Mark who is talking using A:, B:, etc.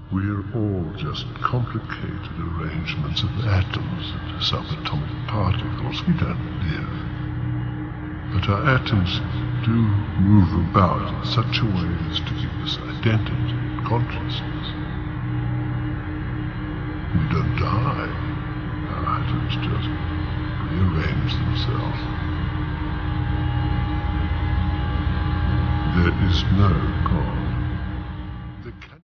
A: We're all just complicated arrangements of atoms and subatomic particles. We don't live. But our atoms do move about in such a way as to give us identity and consciousness. We don't die. Our atoms just rearrange themselves. There is no